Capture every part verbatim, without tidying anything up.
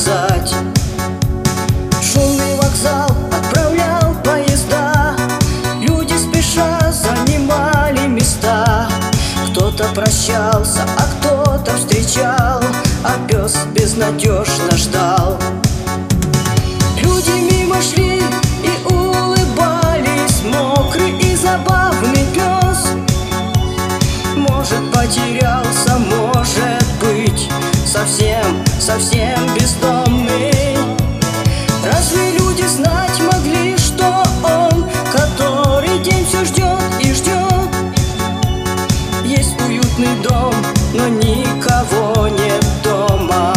сказать. Шумный вокзал отправлял поезда, люди спеша занимали места. Кто-то прощался, а кто-то встречал, а пес безнадежно ждал. Люди мимо шли и улыбались, мокрый и забавный пес. Может, потерялся, может быть, совсем, совсем бездомный. Разве люди знать могли, что он который день все ждет и ждет? Есть уютный дом, но никого нет дома.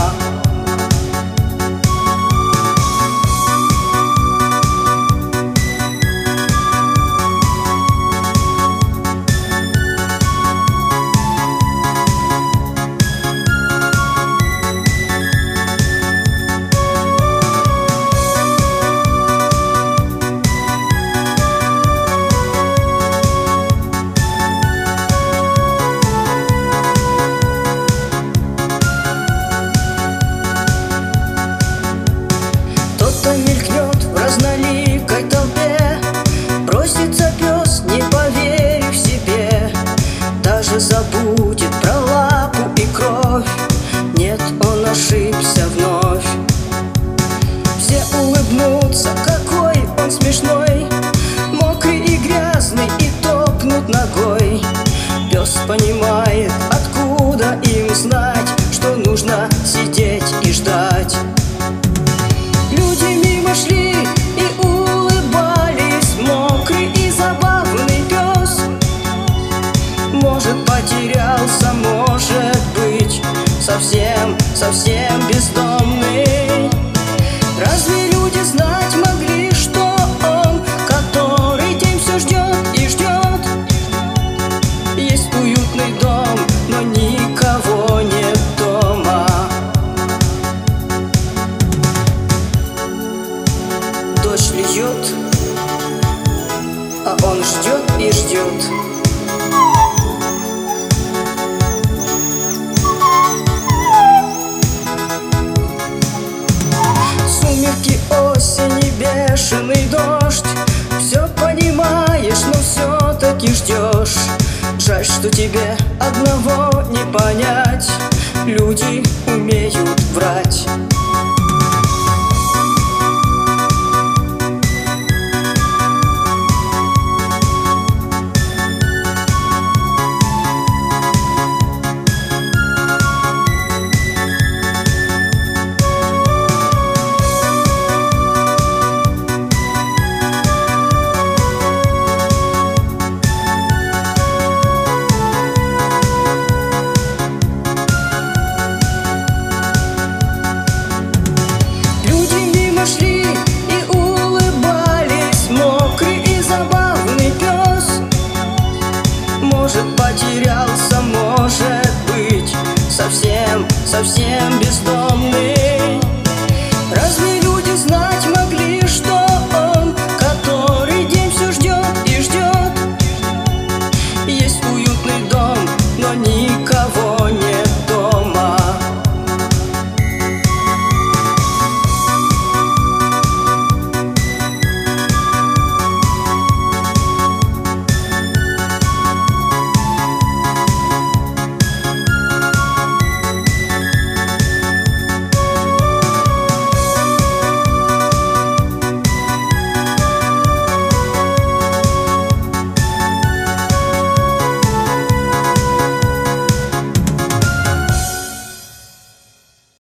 Мелькнет в разноликой толпе, бросится пес, не поверив себе, даже забудет про лапу и кровь. Нет, он ошибся вновь. Все улыбнутся, какой он смешной, мокрый и грязный, и топнут ногой. Пес понимает, откуда им знать, что нужно сидеть и ждать. Люди мимо шли и улыбались, мокрый и забавный пес. Может, потерялся, может быть, совсем, совсем бездомный. Разве люди знать могли, что он который день все ждет и ждет? Есть уютный дом, но никого нет дома. Дождь льет, а он ждет и ждет. Сумерки осени, бешеный дождь. Все понимаешь, но все-таки ждешь. Жаль, что тебе одного не понять, люди умеют врать. Шли и улыбались, мокрый и забавный пес. Может, потерялся, может быть, совсем, совсем